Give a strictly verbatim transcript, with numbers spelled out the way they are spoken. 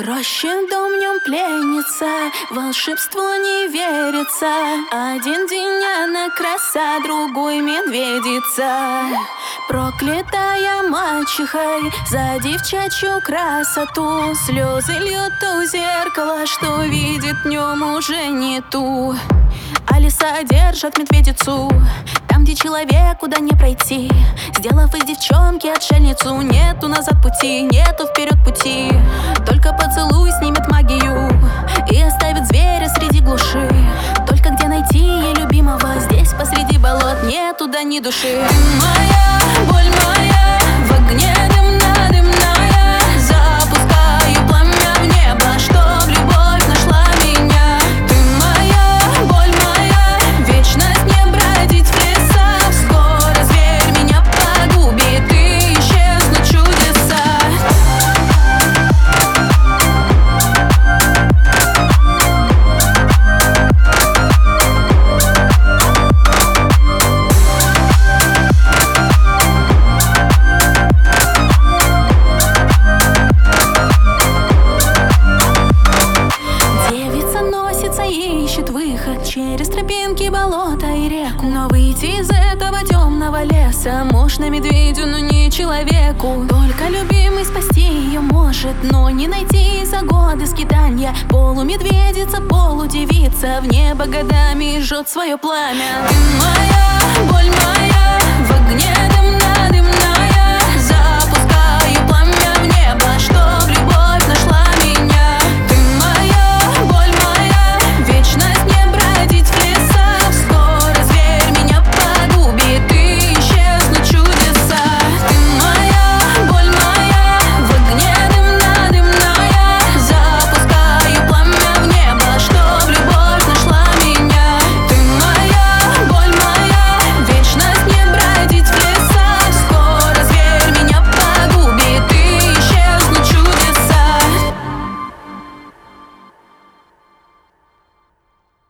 Рощин дом, в нем пленница, волшебству не верится. Один день она краса, другой медведица. Проклятая мачехой за девчачью красоту, слезы льют у зеркала, что видит в нем уже не ту. А лиса держат медведицу там, где человеку да не пройти. Сделав из девчонки отшельницу, нету назад пути, нету вперед пути. Только поцелуй снимет магию и оставит зверя среди глуши. Только где найти ей любимого, здесь посреди болот нету да ни души. Ты моя, боль моя, в огне дымно-дымная. Запускаю пламя в небо, чтоб любовь нашла меня. Ты моя, боль моя, вечность не бродить в лесах. Скоро зверь меня погубит и исчезнут чудеса. Ищет выход через тропинки, болота и реку. Но выйти из этого темного леса можно медведю, но не человеку. Только любимый спасти ее может, но не найти за годы скитанья. Полумедведица, полудевица, в небо годами жжет свое пламя. Ты моя, боль моя, в огне дымно.